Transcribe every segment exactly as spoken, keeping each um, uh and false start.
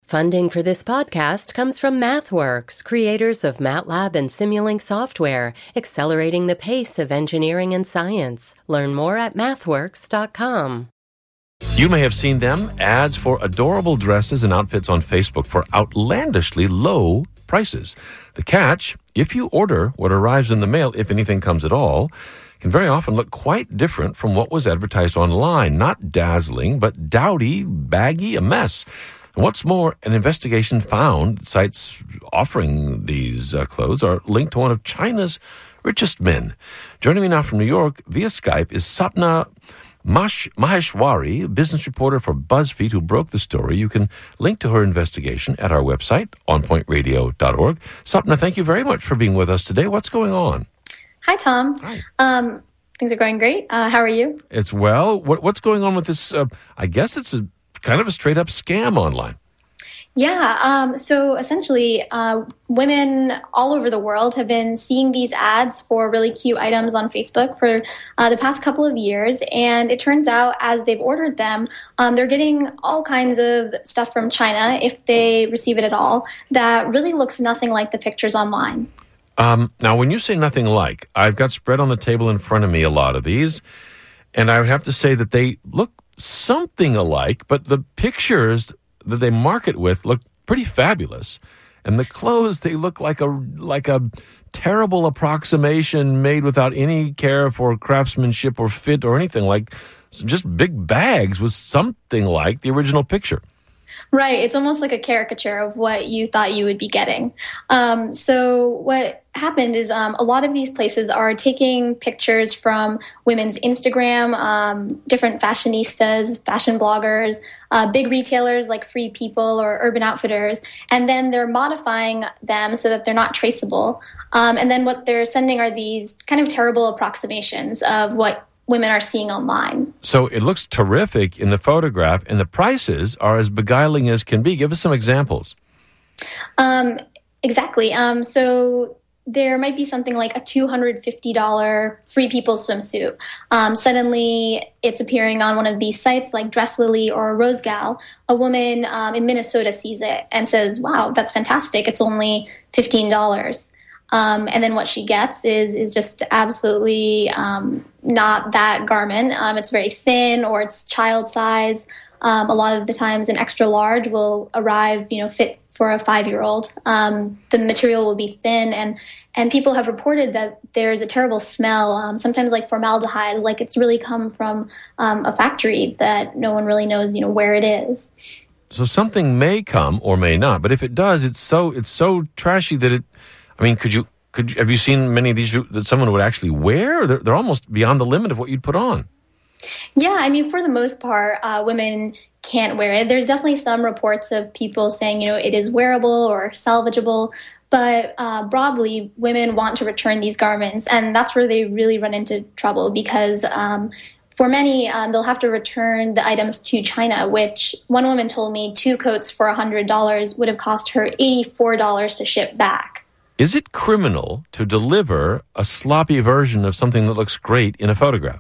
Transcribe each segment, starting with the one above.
Funding for this podcast comes from MathWorks, creators of MATLAB and Simulink software, accelerating the pace of engineering and science. Learn more at mathworks dot com. You may have seen them, ads for adorable dresses and outfits on Facebook for outlandishly low prices. The catch, if you order what arrives in the mail, if anything comes at all, can very often look quite different from what was advertised online. Not dazzling, but dowdy, baggy, a mess. And what's more, an investigation found sites offering these uh, clothes are linked to one of China's richest men. Joining me now from New York via Skype is Sapna Mash- Maheshwari, business reporter for BuzzFeed, who broke the story. You can link to her investigation at our website, on point radio dot org. Sapna, thank you very much for being with us today. What's going on? Hi, Tom. Hi. Um, things are going great. Uh, how are you? It's well. What, what's going on with this? Uh, I guess it's a kind of a straight-up scam online. Yeah. Um, so essentially, uh, women all over the world have been seeing these ads for really cute items on Facebook for uh, the past couple of years. And it turns out as they've ordered them, um, they're getting all kinds of stuff from China, if they receive it at all, that really looks nothing like the pictures online. Um, now, when you say nothing like, I've got spread on the table in front of me a lot of these, and I would have to say that they look something alike, but the pictures that they market with look pretty fabulous, and the clothes, they look like a like a terrible approximation made without any care for craftsmanship or fit or anything, like just big bags with something like the original picture. Right. It's almost like a caricature of what you thought you would be getting. Um, so what happened is um, a lot of these places are taking pictures from women's Instagram, um, different fashionistas, fashion bloggers, uh, big retailers like Free People or Urban Outfitters, and then they're modifying them so that they're not traceable. Um, and then what they're sending are these kind of terrible approximations of what women are seeing online. So it looks terrific in the photograph, and the prices are as beguiling as can be. Give us some examples. Um, exactly. Um, so there might be something like a two hundred fifty dollars Free People swimsuit. Um, suddenly, it's appearing on one of these sites like Dress Lily or RoseGal. A woman um, in Minnesota sees it and says, wow, that's fantastic. It's only fifteen dollars. Um, and then what she gets is is just absolutely um, not that garment. Um, it's very thin, or it's child size. Um, a lot of the times, an extra large will arrive, you know, fit for a five-year-old. Um, the material will be thin, and and people have reported that there's a terrible smell, um, sometimes like formaldehyde, like it's really come from um, a factory that no one really knows, you know, where it is. So something may come or may not, but if it does, it's so it's so trashy that it. I mean, could you could you, have you seen many of these that someone would actually wear? They're, they're almost beyond the limit of what you'd put on. Yeah, I mean, for the most part, uh, women can't wear it. There's definitely some reports of people saying, you know, it is wearable or salvageable, but uh, broadly, women want to return these garments, and that's where they really run into trouble because um, for many, um, they'll have to return the items to China, which one woman told me two coats for one hundred dollars would have cost her eighty-four dollars to ship back. Is it criminal to deliver a sloppy version of something that looks great in a photograph?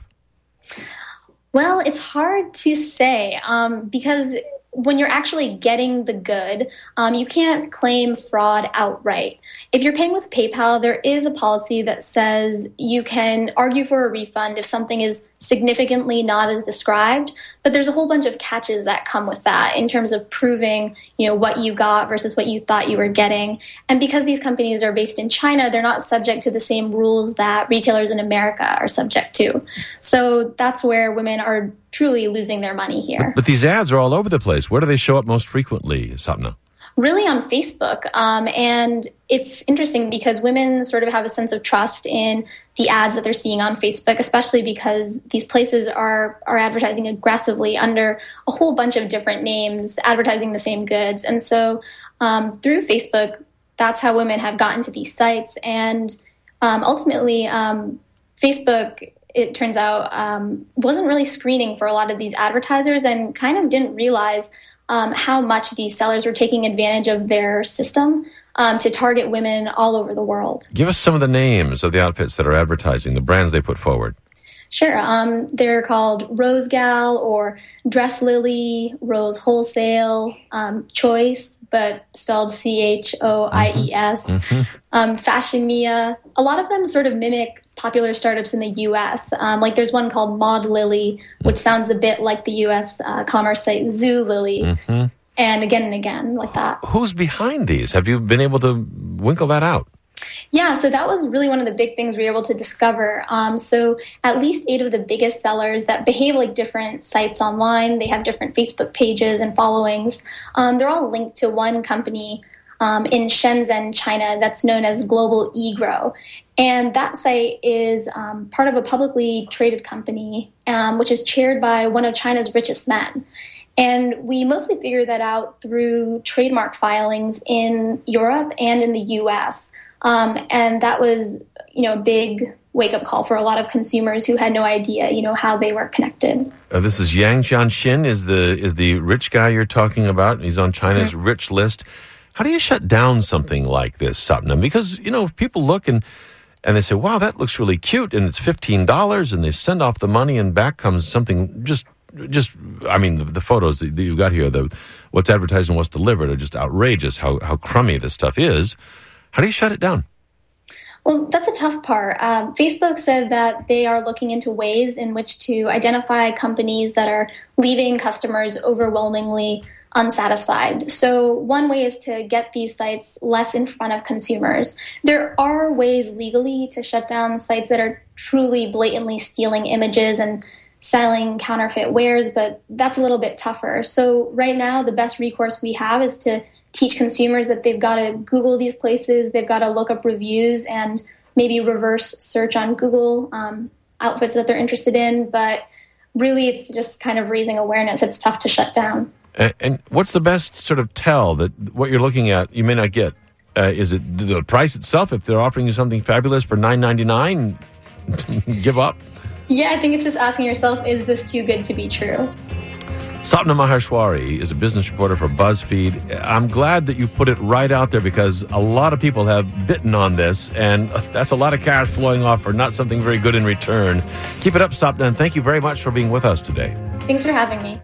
Well, it's hard to say um, because when you're actually getting the good, um, you can't claim fraud outright. If you're paying with PayPal, there is a policy that says you can argue for a refund if something is significantly not as described, but there's a whole bunch of catches that come with that in terms of proving, you know, what you got versus what you thought you were getting. And because these companies are based in China, they're not subject to the same rules that retailers in America are subject to. So that's where women are truly losing their money here. But, but these ads are all over the place. Where do they show up most frequently, Sapna? Really on Facebook. Um, and it's interesting because women sort of have a sense of trust in the ads that they're seeing on Facebook, especially because these places are, are advertising aggressively under a whole bunch of different names, advertising the same goods. And so um, through Facebook, that's how women have gotten to these sites. And um, ultimately, um, Facebook, it turns out, um, wasn't really screening for a lot of these advertisers and kind of didn't realize Um, how much these sellers were taking advantage of their system um, to target women all over the world. Give us some of the names of the outfits that are advertising, the brands they put forward. Sure. Um, they're called Rose Gal or Dress Lily, Rose Wholesale, um, Choice, but spelled C H O I E S, mm-hmm. um, Fashion Mia. A lot of them sort of mimic popular startups in the U S. Um, like there's one called Maud Lily, which sounds a bit like the U S uh, commerce site Zoo Lily. Mm-hmm. And again and again, like that. Who's behind these? Have you been able to winkle that out? Yeah, so that was really one of the big things we were able to discover. Um, so at least eight of the biggest sellers that behave like different sites online, they have different Facebook pages and followings. Um, they're all linked to one company um, in Shenzhen, China, that's known as Global eGrow. And that site is um, part of a publicly traded company, um, which is chaired by one of China's richest men. And we mostly figured that out through trademark filings in Europe and in the U S. Um, and that was, you know, a big wake-up call for a lot of consumers who had no idea, you know, how they were connected. Uh, this is Yang Jianxin, is the is the rich guy you're talking about. He's on China's mm-hmm. rich list. How do you shut down something like this, Sapna? Because, you know, if people look and and they say, wow, that looks really cute, and it's fifteen dollars, and they send off the money, and back comes something just, just I mean, the, the photos that you got here, the what's advertised and what's delivered are just outrageous, how, how crummy this stuff is. How do you shut it down? Well, that's a tough part. Um, Facebook said that they are looking into ways in which to identify companies that are leaving customers overwhelmingly unsatisfied. So one way is to get these sites less in front of consumers. There are ways legally to shut down sites that are truly blatantly stealing images and selling counterfeit wares, but that's a little bit tougher. So right now, the best recourse we have is to teach consumers that they've got to Google these places, they've got to look up reviews and maybe reverse search on Google um, outfits that they're interested in. But really, it's just kind of raising awareness. It's tough to shut down. And, and what's the best sort of tell that what you're looking at you may not get? Uh, is it the price itself? If they're offering you something fabulous for nine ninety-nine, give up? Yeah, I think it's just asking yourself, is this too good to be true? Sapna Maheshwari is a business reporter for BuzzFeed. I'm glad that you put it right out there because a lot of people have bitten on this, and that's a lot of cash flowing off for not something very good in return. Keep it up, Sapna, and thank you very much for being with us today. Thanks for having me.